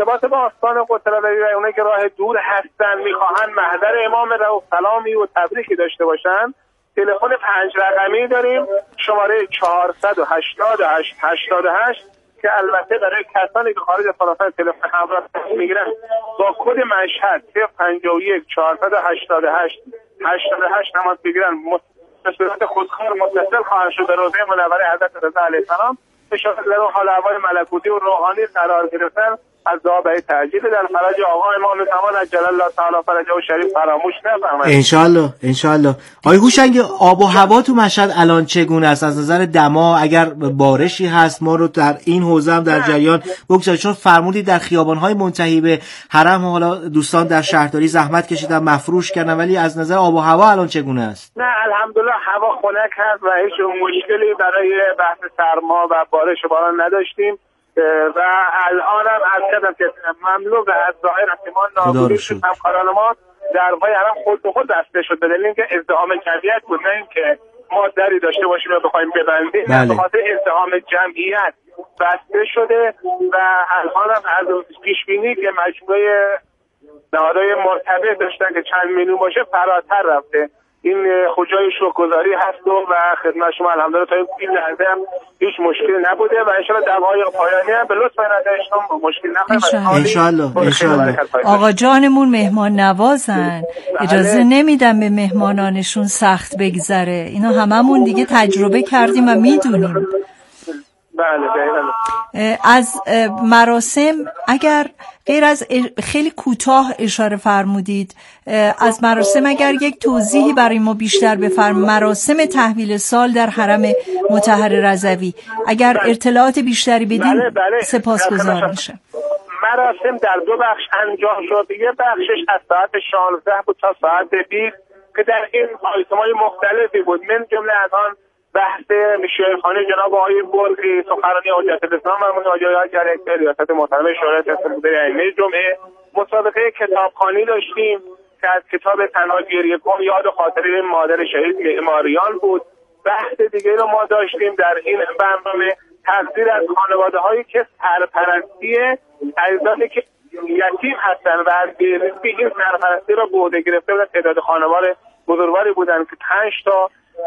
ارتباط با آستان قدس‌العلی و اونایی که راه دور هستن میخواهن محضر امام رؤوف سلامی و تبریکی داشته باشن، تلفن 5 رقمی داریم، شماره 488 88 که البته برای کسانی که خارج از فرانسه تلفن همراه میگیرن با کد مشهد 051 488 88 تماس بگیرن، به صورت خودکار متصل خواهند شد به روضه منوره حضرت رضا علیه السلام، به شرط در حال احوال ملکوتی و روحانی قرار گرفتن از دعا برای تعجیل در فرج آقا امام زمان عجل الله تعالی فرجه و شریف فراموش نفرمایید. انشالله. آقای هوشنگ، آب و هوا تو مشهد الان چگونه است از نظر دما؟ اگر بارشی هست ما رو در این حوزه هم در جریان بگذارید، چون فرمودید در خیابان‌های منتهی به حرم حالا دوستان در شهرداری زحمت کشیدن مفروش کردن، ولی از نظر آب و هوا الان چگونه است؟ نه الحمدلله هوا خنک هست و هیچ مشکلی برای بحث سرما و بارش باران نداشتیم و الان هم از کردم که مملو و از ظاهر احتمال نابودی شد همکاران ما در وای حرم خود به خود بسته شد، به دلیل اینکه ازدحام جمعیت بود، نه اینکه ما دری داشته باشیم و بخوایم ببندیم. به خاطر ازدحام جمعیت بسته شده و الان هم از پیش بینی که مجموعه نهادهای مرتبط داشتن که چند میلیون باشه فراتر رفته. این خجای شکرگزاری هست و خدمت شما الحمدلله تا این لحظه هم هیچ مشکلی نبوده و ان شاءالله دعوای پایانی هم به لطف نظرشون مشکل نخواهد. انشالله. آقا جانمون مهمان نوازن، اجازه نمیدن به مهمانانشون سخت بگذره. اینا هممون دیگه تجربه کردیم و میدونیم. بله. از مراسم اگر غیر از خیلی کوتاه اشاره فرمودید، از مراسم اگر یک توضیحی برای ما بیشتر بفرمایید. مراسم تحویل سال در حرم مطهر رضوی اگر اطلاعات بیشتری بدین سپاسگزار میشه. مراسم در 2 بخش انجام شد. یه بخشش از ساعت 16 بود تا ساعت 20 که در این آیتم‌های مختلفی بود، من جمله از آن بحث شیخانه جناب آقای برقی، سخنرانی حجت الاسلام مرحوم حاجی جریکه ریاست محترم شورای تصمیم ائمه جمعه، مسابقه کتابخوانی داشتیم که از کتاب تنها گریه کن یاد خاطره مادر شهید معماریان بود. بحث دیگه رو ما داشتیم در این برنامه، تقدیر از خانواده هایی که سرپرستی عزیزانی که یتیم هستن و از بی‌رزقی این سرپرستی رو به عهده گرفته بودن. تعداد خانواده بزرگواری بودن که 5 تا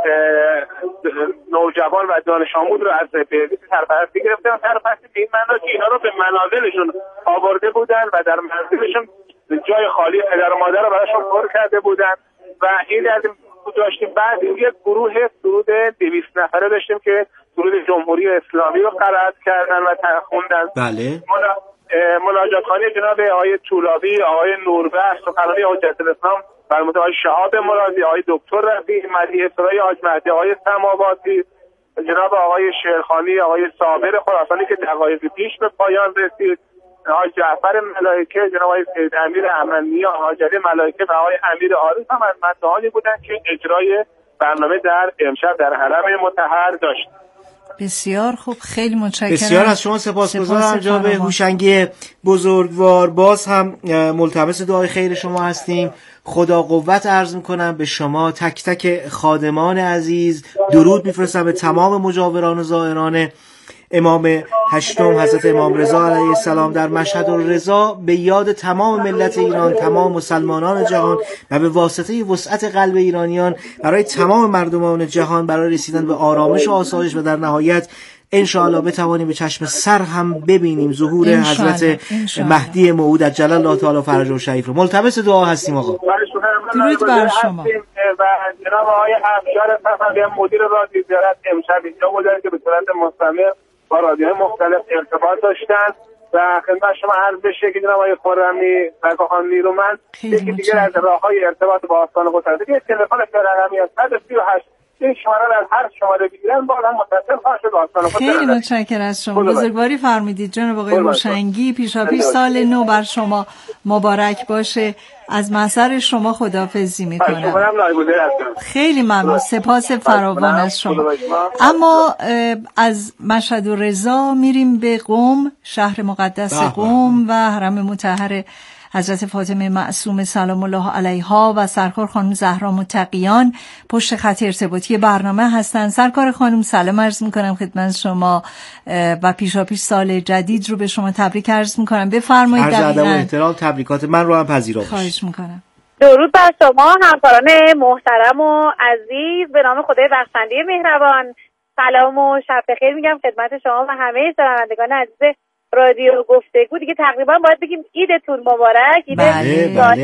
نوجوان و دانش آموز رو از بی‌رزقی سرپرستی گرفتن. سرپرستی به این معنی که اینا رو به منازلشون آورده بودن و در منزلشون جای خالی پدر و مادر رو براشون پر کرده بودن و این از داشتیم. بعد یک گروه سرود 200 نفره داشتیم که سرود جمهوری اسلامی رو قرائت کردن و خوندن. بله. مناجاتخوانی جناب آقای طولابی، آقای نوربخش، سخنرانی حجت الاسلام فرموده آقای شهاب مرادی، آقای دکتر رفیع مدیح سرای حاج مهدی، آقای سماواتی، جناب آقای شیرخانی، آقای صابر خراسانی که دقایق پیش به پایان رسید، آقای جعفر ملائکه، جناب آقای سید امیر امنی، حاج علی ملائکه و آقای امیر عارف هم از مداحانی بودند که اجرای برنامه در امشب در حرم مطهر داشت. بسیار خوب، خیلی متشکرم. بسیار از شما سپاسگزارم جناب هوشنگی بزرگوار. باز هم ملتمس دعای خیر شما هستیم. خدا قوت عرض میکنم به شما تک تک خادمان عزیز. درود میفرستم به تمام مجاوران و زائران امام هشتم حضرت امام رضا علیه السلام در مشهد الرضا، به یاد تمام ملت ایران، تمام مسلمانان جهان و به واسطه وسعت قلب ایرانیان برای تمام مردمان جهان، برای رسیدن به آرامش و آسایش و در نهایت انشاءالله بتوانیم به چشم سر هم ببینیم ظهور حضرت مهدی موعود عجل الله تعالی فرجه شریف رو. ملتمس دعا هستیم آقا. درود بر شما. و جناب آقای افشار صفوی مدیر رادیو زیارت امشب اینجا بودن که به صورت مستمر با رادیوهای مختلف ارتباط داشتن و خدمت شما عرض بشه که جناب آقای خرمی سرکارخان نیرومند یکی دیگر از راههای ارتباط با آستان قدس یک تلفن رقمی است 138 این شماره رو از هر شماره بگیرن بالا متصل خواهد شد آستان قدس. خیلی متشکرم از شما، بزرگواری فرمودید جناب آقای هوشنگی. پیشاپیش سال نو بر شما مبارک باشه. از محضر شما خداحافظی میکنم. خیلی ممنون، سپاس فراوان از شما. اما از مشهد الرضا میریم به قم، شهر مقدس قم و حرم مطهر حضرت فاطمه معصومه سلام الله علیها و سرکار خانم زهرا متقیان پشت خط ارتباطی برنامه هستند. سرکار خانم سلام عرض میکنم خدمت شما و پیشاپیش سال جدید رو به شما تبریک عرض میکنم. بفرمایید. عرض ادب و احترام، تبریکات من رو هم پذیرا باشید. خواهش میکنم. درود بر شما همکاران محترم و عزیز، به نام خدای بخشنده مهربان سلام و شب بخیر میگم خدمت شما و همه شنوندگان عزیز رادیو گفتگو. دیگه تقریبا باید بگیم عیدتون مبارک، عید سال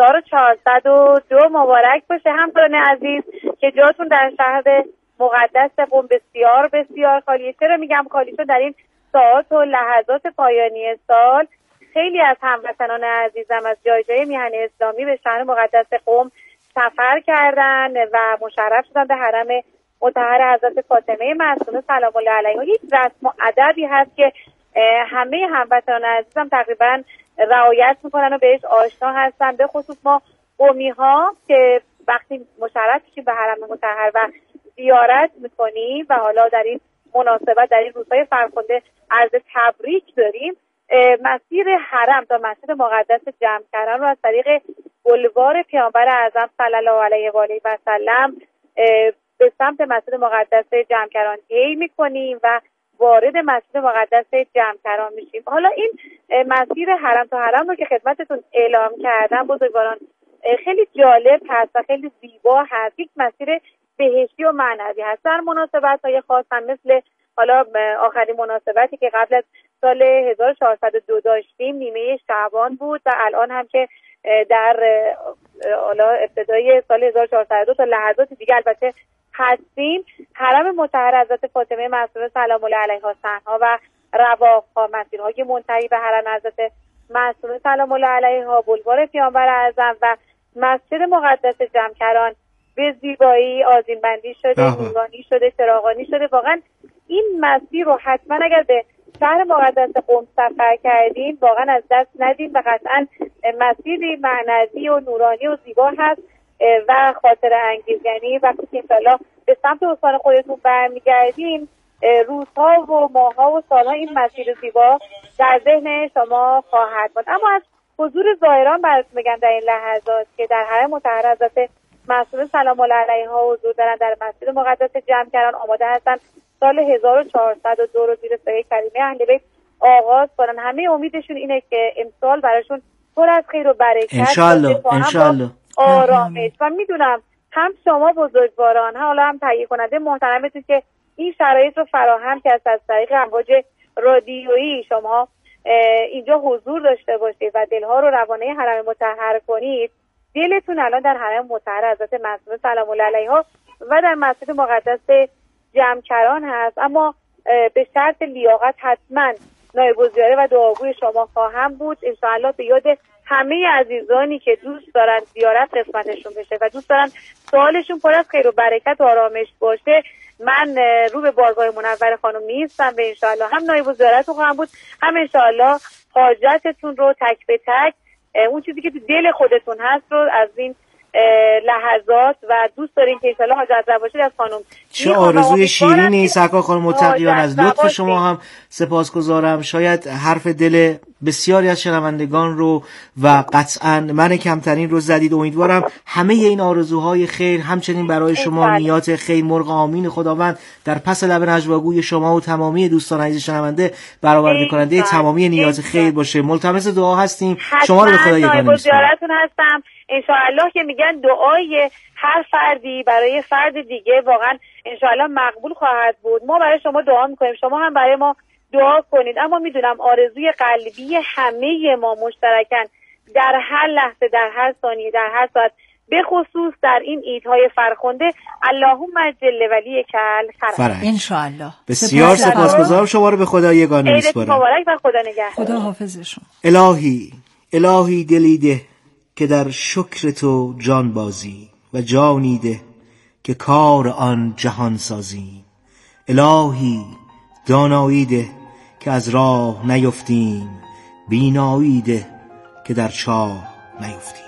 1402 مبارک باشه همکاران عزیز که جاتون در شهر مقدس قم بسیار بسیار خالیه. چرا میگم خالی؟ چون در این ساعات و لحظات پایانی سال خیلی از هموطنان عزیزم از جای جای میهن اسلامی به شهر مقدس قم سفر کردن و مشرف شدن به حرم مطهر حضرت فاطمه معصومه سلام الله علیها. یک رسم و ادبی هست که همه هموطنان عزیزم تقریبا رعایت میکنن و بهش آشنا هستن، به خصوص ما قمی ها که وقتی مشرف میشیم به حرم مطهر و زیارت میکنیم و حالا در این مناسبت در این روزهای فرخنده عرض تبریک داریم، مسیر حرم تا مسجد مقدس جمکران رو از طریق بلوار پیامبر اعظم صلی الله علیه و آله و سلم به سمت مسجد مقدس جمکران طی می‌کنیم و وارد مسجد مقدس جمکران میشیم. حالا این مسیر حرم تا حرم رو که خدمتتون اعلام کردم بزرگواران خیلی جالب هست و خیلی زیبا هست، یک مسیر بهشتی و معنوی هست. در مناسبت‌های خاص هم مثل حالا آخرین مناسبتی که قبل از سال 1402 داشتیم نیمه شعبان بود و الان هم که در ابتدای سال 1402 تا لحظات دیگه البته هستیم، حرم مطهر حضرت فاطمه معصومه سلام الله علیها صحنها و رواق‌ها، مسیرهای منتهی به حرم حضرت معصومه سلام الله علیها، بلوار پیامبر اعظم و مسجد مقدس جمکران به زیبایی آذین‌بندی شده، نورانی شده، چراغانی شده. واقعا این مسیر رو حتما اگر به شهر مقدس قم سفر کردیم واقعا از دست ندید و قطعا مسیری معنوی و نورانی و زیبا هست و خاطره انگیز. یعنی وقتی که انشاءالله به سمت استان خودتون برمیگردیم روزها و ماهها و سالها این مسیر زیبا در ذهن شما خواهد بود. اما از حضور زائران براتون بگم در این لحظات که در حرم مطهر حضرت معصومه سلام الله علیها حضور دارن، در مسجد مقدس جمکران آماده هستن سال 1402 رو زیر سایه کریمه اهل بیت آغاز کنن. همه امیدشون اینه که امسال براشون پر از خیر و برکت انشالله آرامش. و میدونم هم شما بزرگواران حالا هم تهیه کننده محترمتون که این شرایط رو فراهم کرد از طریق امواج رادیویی شما اینجا حضور داشته باشید و دلها رو روانه حرم مطهر کنید. دلتون الان در حرم مطهر حضرت معصومه سلام الله علیها و در مسجد مقدس جمکران هست، اما به شرط لیاقت حتما نایب الزیاره و دعاگوی شما خواهم بود. انشاءالله به یاد همه عزیزانی که دوست دارن زیارت قسمتشون بشه و دوست دارن سوالشون پر از خیر و برکت و آرامش باشه، من رو به بارگاه منور خانم نیستم و انشاءالله هم نایب الزیارتون خواهم بود، هم انشاءالله حاجتتون رو تک به تک اون چیزی که تو دل خودتون هست رو از این لحظات و دوست دارین که انشاءالله حاجت روا باشید از خانم. چه آرزوی شیرینی سرکار خانم متقیان، از لطف شما هم سپاسگزارم. شاید حرف دل بسیاری از شنوندگان رو و قطعا من کمترین رو زدید. امیدوارم همه این آرزوهای خیر همچنین برای شما نیات خیر مرغ آمین خداوند در پس لب نجواگوی شما و تمامی دوستان عزیز شنونده برآورده کننده تمامی نیات خیر باشه. ملتمس دعا هستیم. شما رو به خدا یگانه می‌سپارم. هستم انشاءالله که میگن دعای هر فردی برای فرد دیگه واقعا انشاءالله مقبول خواهد بود. ما برای شما دعا میکنیم، شما هم برای ما دعا کنید. اما میدونم آرزوی قلبی همه ما مشترکن در هر لحظه، در هر ثانیه، در هر ساعت، به خصوص در این عیدهای فرخنده، اللهم جل ولی کل فرج انشاءالله. بسیار سپاسگزارم. شما رو به خدا یگانه می‌سپارم. عید مبارک و خدا نگهدار. خدا حافظ شما. الهی دلی ده که در شکر تو جان بازی و جانی ده که کار آن جهان سازی. الهی دانایی ده که از راه نیفتیم، بینایی ده که در چاه نیفتیم.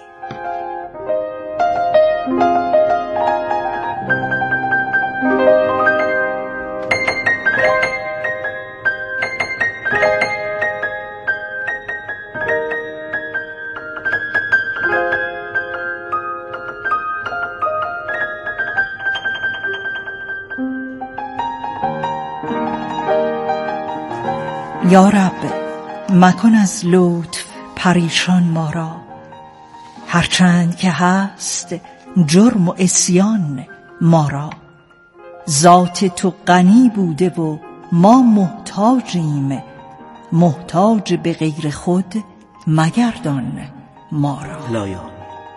یا رب مکن از لطف پریشان ما را، هرچند که هست جرم و عصیان ما را. ذات تو غنی بوده و ما محتاجیم، محتاج به غیر خود مگردان ما را. لایا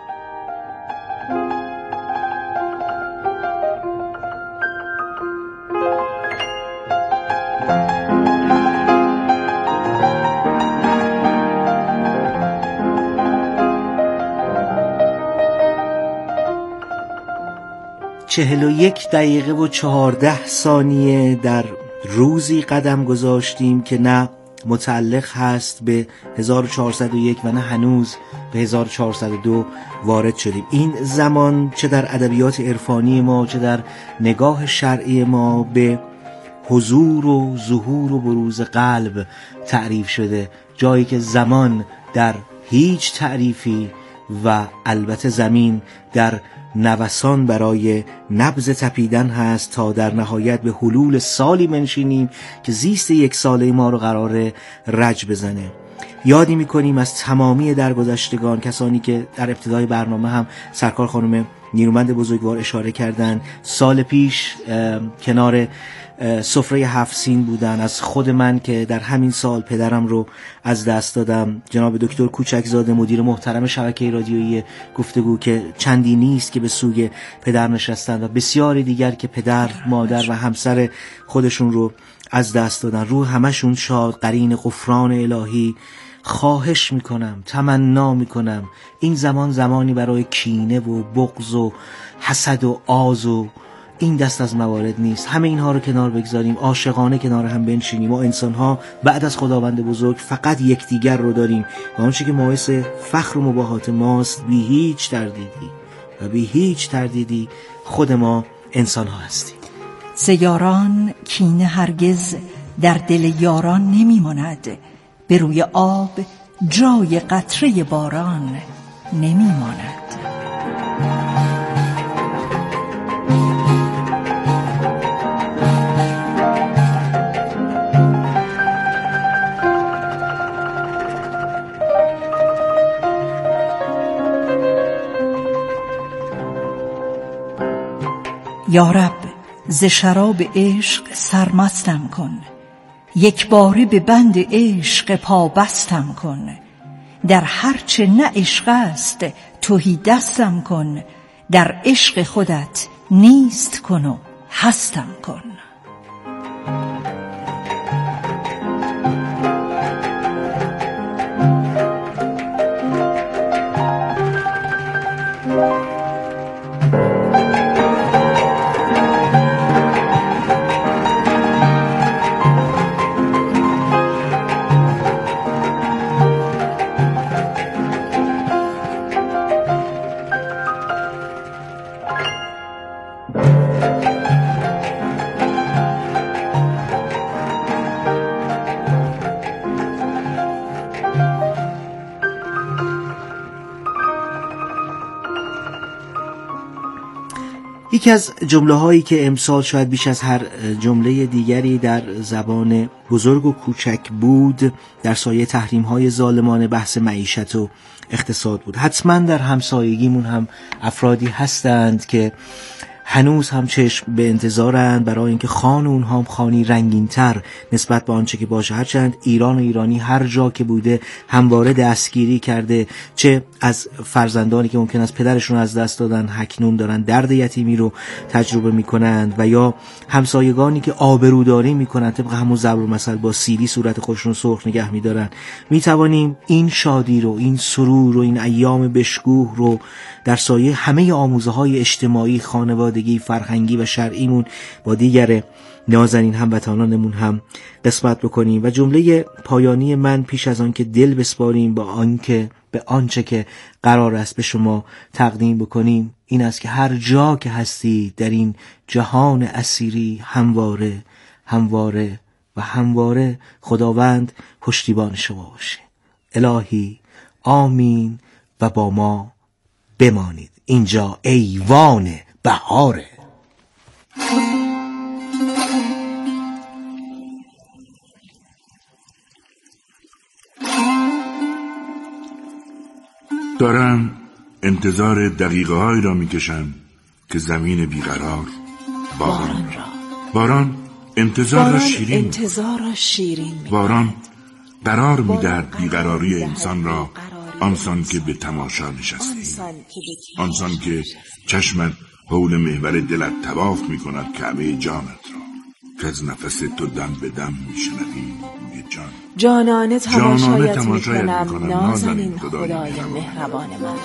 چهل و 41 دقیقه و 14 ثانیه در روزی قدم گذاشتیم که نه متعلق هست به 1401 و نه هنوز به 1402 وارد شدیم. این زمان چه در ادبیات عرفانی ما چه در نگاه شرعی ما به حضور و ظهور و بروز قلب تعریف شده، جایی که زمان در هیچ تعریفی و البته زمین در نوسان برای نبض تپیدن هست تا در نهایت به حلول سالی منشینیم که زیست یک ساله ما رو قراره رج بزنه. یادی میکنیم از تمامی درگذشتگان، کسانی که در ابتدای برنامه هم سرکار خانم نیرومند بزرگوار اشاره کردن، سال پیش کنار سفره 7 سین بودن. از خود من که در همین سال پدرم رو از دست دادم، جناب دکتر کوچکزاده مدیر محترم شبکه رادیویی گفتگو که چندی نیست که به سوی پدر نشستند و بسیاری دیگر که پدر، مادر و همسر خودشون رو از دست دادن. روح همشون شاد، قرین غفران الهی. خواهش میکنم، تمنا میکنم این زمان زمانی برای کینه و بغض و حسد و آز و این دست از موارد نیست. همه اینها رو کنار بگذاریم، عاشقانه کنار هم بنشینیم. ما انسان ها بعد از خداوند بزرگ فقط یکدیگر رو داریم و آنچه که باعث فخر و مباهات ماست بی هیچ تردیدی خود ما انسان ها هستیم. ز یاران کینه هرگز در دل یاران نمیماند، به روی آب جای قطره باران نمیماند. یا رب ز شراب عشق سرمستم کن، یک باره به بند عشق پابستم کن. در هرچه نه عشق است تهی دستم کن، در عشق خودت نیست کن و هستم کن. یکی از جمله هایی که امسال شاید بیش از هر جمله دیگری در زبان بزرگ و کوچک بود در سایه تحریم های ظالمانه بحث معیشت و اقتصاد بود. حتما در همسایگیمون هم افرادی هستند که هنوز هم چشم به انتظارند برای اینکه خان اونها هم خانی رنگین‌تر نسبت به آنچه که باشه. هرچند ایران و ایرانی هر جا که بوده همواره دستگیری کرده، چه از فرزندانی که ممکن است پدرشون از دست دادن اکنون دارن درد یتیمی رو تجربه میکنند و یا همسایگانی که آبروداری میکنند طبق همون ضرب المثل با سیلی صورت خودشون سرخ نگه میدارن. میتوانیم این شادی رو، این سرور و این ایام بشکوه رو در سایه همه آموزه‌های اجتماعی، خانوادگی، فرهنگی و شرعیمون با دیگر نازنین هموطنانمون هم قسمت بکنیم. و جمله پایانی من پیش از آن که دل بسپاریم به آنچه که قرار است به شما تقدیم بکنیم این است که هر جا که هستی در این جهان اسیری همواره خداوند پشتیبان شما باشه. الهی آمین و با ما بمانید. اینجا ایوان بهاره. دارم انتظار دقیقه‌هایی را میکشم که زمین بیقرار باران انتظار را شیرین باران قرار میدهد بیقراری انسان را آنسان که به تماشا نشستی، آنسان که چشمت حول محور دلت طواف میکند کعبه جانت را که از نفس تو دم به دم میشنوی روی جان. جانانه تماشایت میکنم نازنین خدای مهربان من.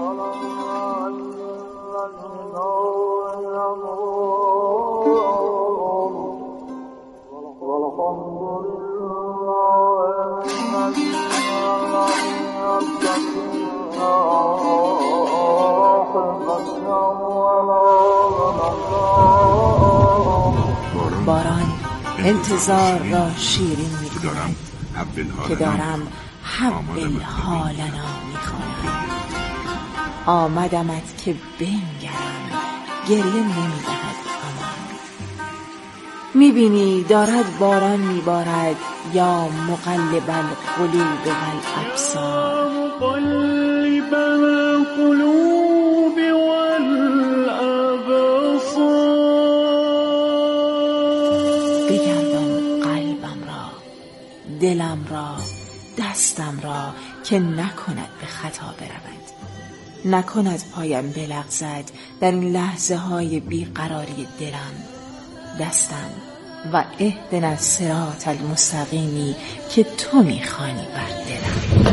باران انتظار را شیرین می‌کنم که دارم حبل حالنا می‌خوانم. آمدمت که بنگرم گریه نمی‌دهد امان. می‌بینی دارد باران می‌بارد یا مقلب القلوب والابصار. مقلب القلوب والابصار. بگردان قلبم را، دلم را، دستم را که نکند به خطا برود، نکند پایم بلغزد در این لحظه های بیقراری دلم. دستم و اهدنا الصراط المستقیمی که تو میخوانی بر دلم.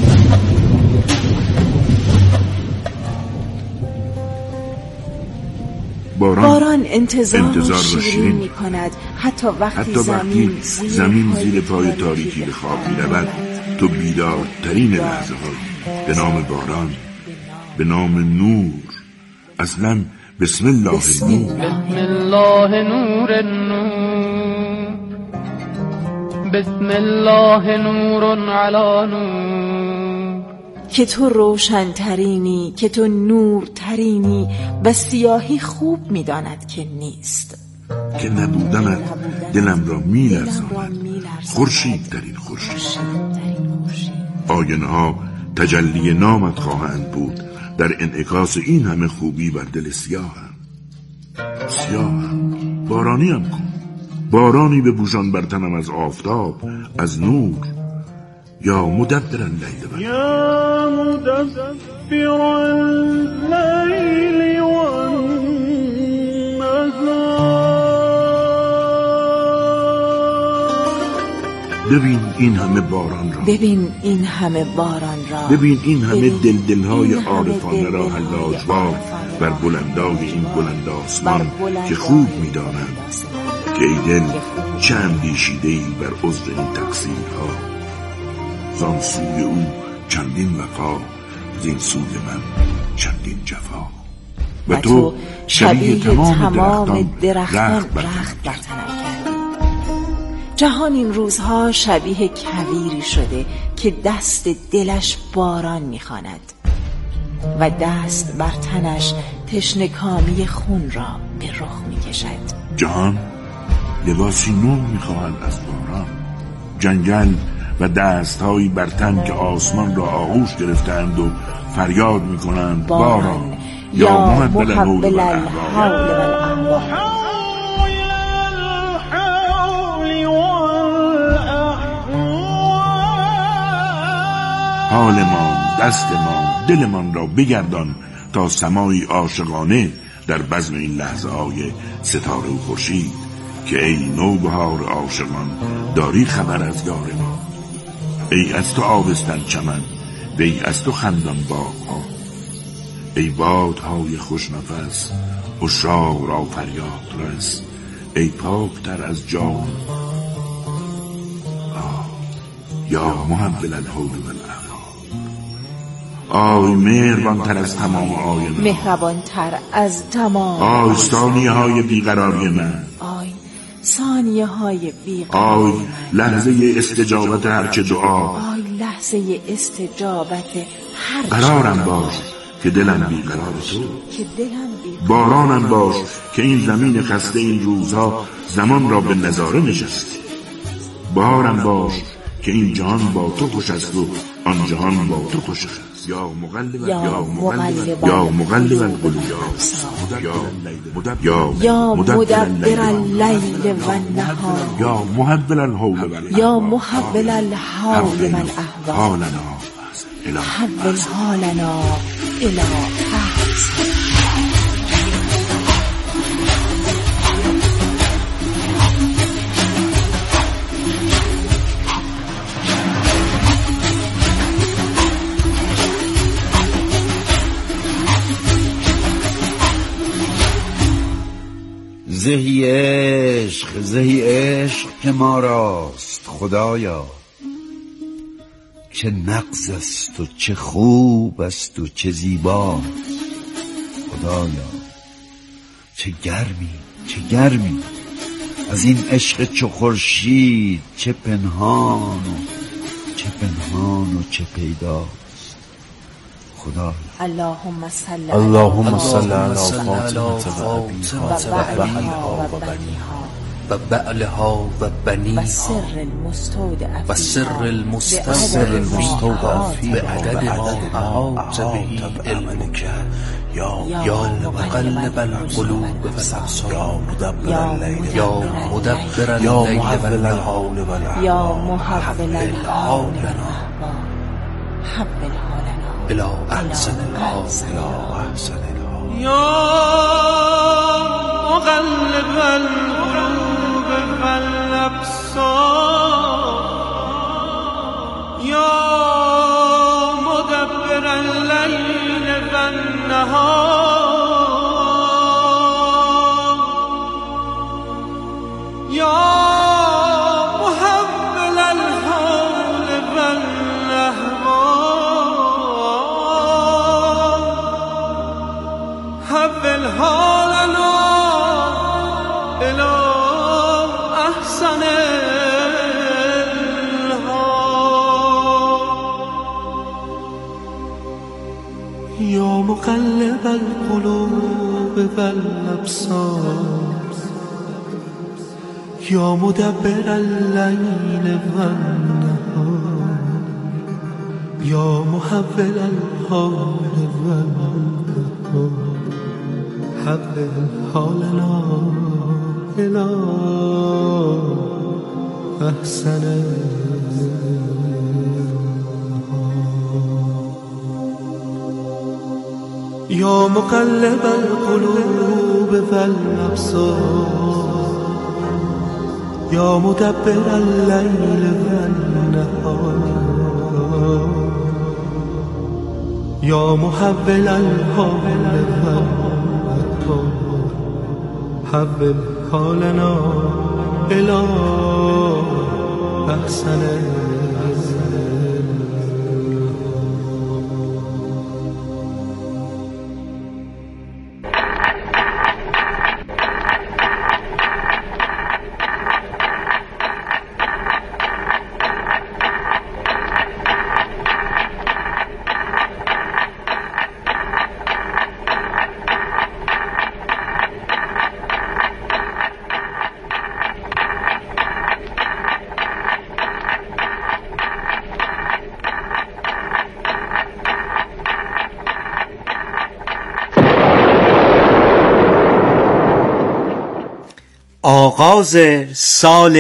باران انتظار را شیرین می کند حتی وقتی زمین زیر پای تاریکی به خواب می رود. تو بیدارترین لحظه های به نام باران، به نام نور. اصلا بسم الله نور، بسم الله نور النور، بسم الله نور علی نور. که تو روشنترینی، که تو نورترینی و سیاهی خوب می‌داند که نیست. که نبودنت دلم را می‌لرزاند، خورشیدترین خورشید. آینه ها تجلی نامت خواهند بود در انعکاس این همه خوبی بر دل سیاهم. بارانیم کن، بارانی بپوشان بر تنم از آفتاب، از نور. یا مدبر اللیل یا مدبر اللیل والنهار. ببین این همه باران را، ببین این همه باران را، ببین این همه دلدلهای عارفانه را حلاجوار بر بلندای این بلند آسمان که خوب می‌دانند که ای دل چه اندیشیده‌ای بر عذر این تقصیرها. زان سوی او چندین وفا، زین سوی من چندین جفا. و تو شبیه تمام درختان رخت بر تنم کردی. جهان این روزها شبیه کویری شده که دست دلش باران می‌خواند و دست بر تنش تشنه‌کامی خون را به رخ می‌کشد. جهان لباسی نو می‌خواهد از باران. جنگل و دست‌هایی بر تن که آسمان را آغوش گرفتند و فریاد می‌کنند باران یا محول الحول والاحوال. حالمان، دستمان، دلمان را بگردان تا سمایی عاشقانه در بزم این لحظه های ستاره و خورشید که ای نوبهار عاشقان داری خبر از یار ما. ای از تو آبستن چمن و ای از تو خندان باغ‌ها. ای بادهای خوشنفس عشاق را فریاد رس. ای پاکتر از جان یا محول الحول والاحوال. آی مهربانتر از تمام آینه، مهربانتر از تمام آی ثانیه های بیقراری من، آی ثانیه های بیقراری، آی لحظه استجابت هرچه دعا، آی لحظه استجابت هرچه قرارم باش که دلم بیقرار تو، بارانم باش که این زمین خسته این روزها زمان را به نظاره نشستی. بارم باش که این جهان با تو خوش است و آن جهان با تو خوش است. یا مقلب القلوب یا مدبر اللیل و النهار یا محول الحول والاحوال حول حالنا الی احسن. زهی عشق که ما راست خدایا، چه نغز است و چه خوب است و چه زیباست خدایا. چه گرمی از این عشق چو خورشید، چه پنهان و چه پیداست خدایا. اللهم صل على فاطمة و بنیها و بعلها و بنیها و سر المستودع بعدد ما احاط به علمك یا مقلب القلوب والابصار یا مدبر اللیل والنهار یا محول الحال الى احسن الحال یا مقلب القلوب والابصار یا مدبر اللیل والنهار یا محول الحول والاحوال حول حالنا الى احسن الحال. یا مقلب القلوب والابصار یا مدبر اللیل والنهار یا محول الحال والنهار حول حالنا الى احسن. یا مقلب القلوب والابصار یا مدبر اللیل والنهار یا محول الحال والنهار حول حالنا الى احسن. آغاز سال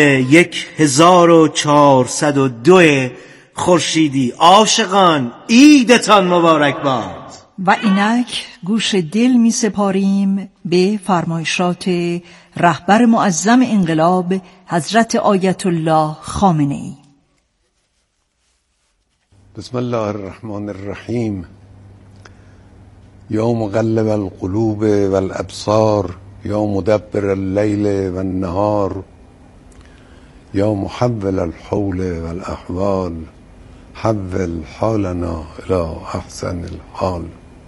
1402 خورشیدی. عاشقان عیدتان مبارک باد. و اینک گوش دل می سپاریم به فرمایشات رهبر معظم انقلاب حضرت آیت الله خامنه ای. بسم الله الرحمن الرحیم. یا مقلب القلوب والابصار یا مدبر اللیل والنهار یا محول الحول والاحوال حول حالنا الی احسن الحال.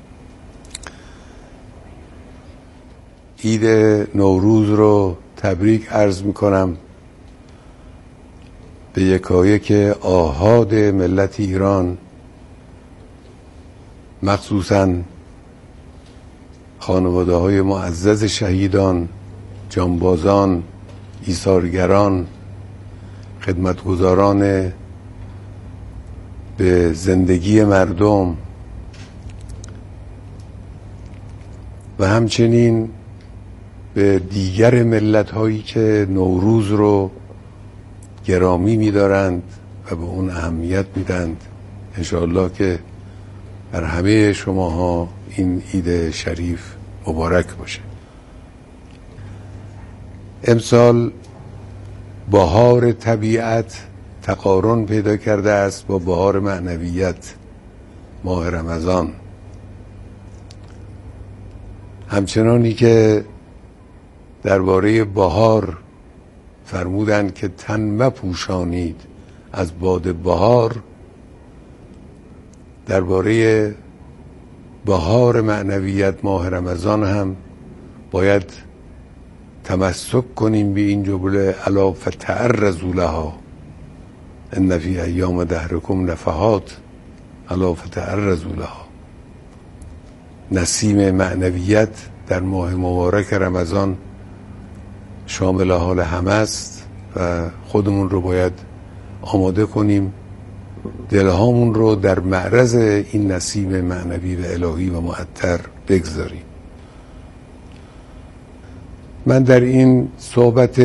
عید نوروز رو تبریک عرض میکنم به یکایک آحاد ملت ایران، مخصوصاً خانواده های معزز شهیدان، جانبازان، ایثارگران، خدمتگزاران به زندگی مردم و همچنین به دیگر ملت هایی که نوروز رو گرامی می‌دارند و به اون اهمیت میدند. انشاءالله که بر همه شماها این عید شریف مبارک باشه. امسال بهار طبیعت تقارن پیدا کرده است با بهار معنویت، ماه رمضان. همچنانی که درباره بهار فرمودند که تن مپوشانید از باد بهار، درباره بهار معنویت ماه رمضان هم باید تمسک کنیم به این جمله: الا فتعرضوا لها ان فی ایام دهرکم نفحات الا فتعرضوا لها. نسیم معنویت در ماه مبارک رمضان شامل حال همه است و خودمون رو باید آماده کنیم، دلهامون رو در معرض این نسیم معنوی و الهی و معطر بگذاریم. من در این صحبت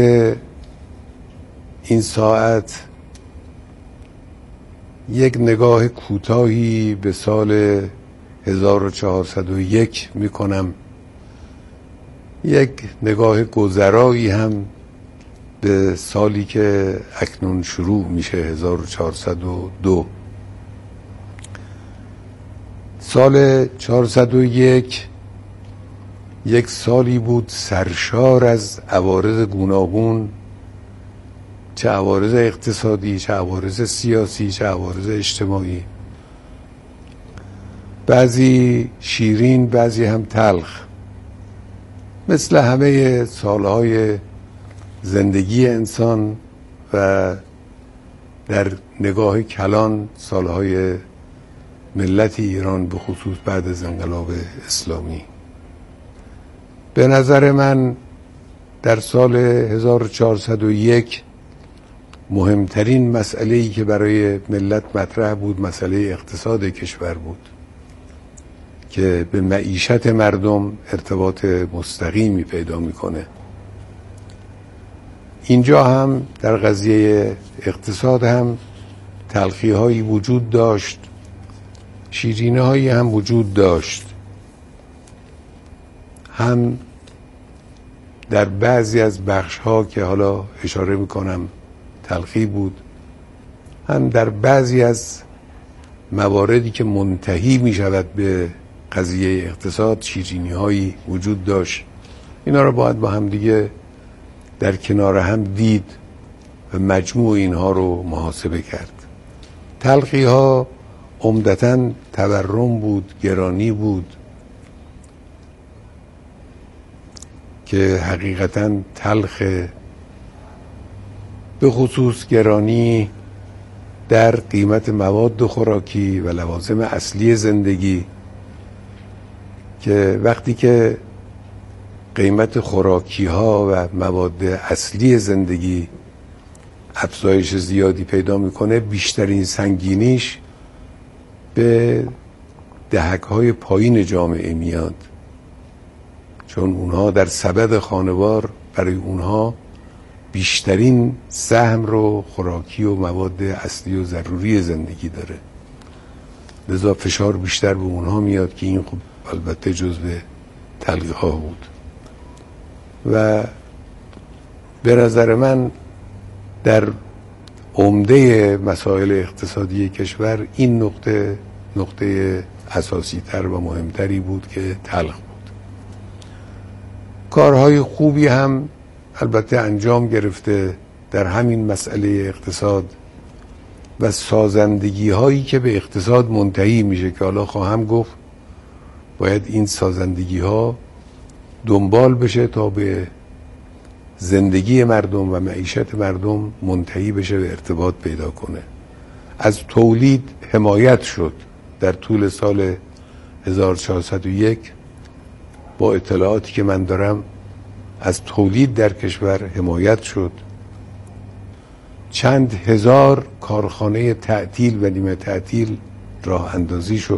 این ساعت یک نگاه کوتاهی به سال 1401 میکنم، یک نگاه گذرایی هم به سالی که اکنون شروع میشه 1402. سال 401 یک سالی بود سرشار از عوارض گوناگون، چه عوارض اقتصادی، چه عوارض سیاسی، چه عوارض اجتماعی، بعضی شیرین بعضی هم تلخ، مثل همه سالهای زندگی انسان و در نگاه کلان سالهای ملت ایران به خصوص بعد از انقلاب اسلامی. به نظر من در سال 1401 مهمترین مسئله‌ای که برای ملت مطرح بود مسئله اقتصاد کشور بود که به معیشت مردم ارتباط مستقیمی پیدا میکنه. اینجا هم در قضیه اقتصاد هم تلخی هایی وجود داشت، شیرینه هایی هم وجود داشت، هم در بعضی از بخش ها که حالا اشاره میکنم تلخی بود، هم در بعضی از مواردی که منتهی میشود به قضیه اقتصاد شیرینی هایی وجود داشت. اینا رو باید با هم دیگه در کنار هم دید و مجموع اینها رو محاسبه کرد. تلخی ها عمدتاً تورم بود، گرانی بود که حقیقتاً تلخ، به خصوص گرانی در قیمت مواد خوراکی و لوازم اصلی زندگی، که وقتی که قیمت خوراکی ها و مواد اصلی زندگی افزایش زیادی پیدا میکنه، بیشترین سنگینیش به دهک های پایین جامعه میاد، چون اونها در سبد خانوار برای اونها بیشترین سهم رو خوراکی و مواد اصلی و ضروری زندگی داره، لذا فشار بیشتر به اونها میاد که این خب البته جزو تلخی ها بود. و به نظر من در عمده مسائل اقتصادی کشور این نقطه اساسی تر و مهمتری بود که تلخ بود. کارهای خوبی هم البته انجام گرفته در همین مسئله اقتصاد و سازندگی هایی که به اقتصاد منتهی میشه که حالا خواهم گفت باید این سازندگی ها دنبال بشه تا به زندگی مردم و معیشت مردم منتهی بشه و ارتباط پیدا کنه. از تولید حمایت شد در طول سال 1401. با اطلاعاتی که من دارم از تولید در کشور حمایت شد چند هزار کارخانه تعطیل و نیمه تعطیل راه اندازی شد.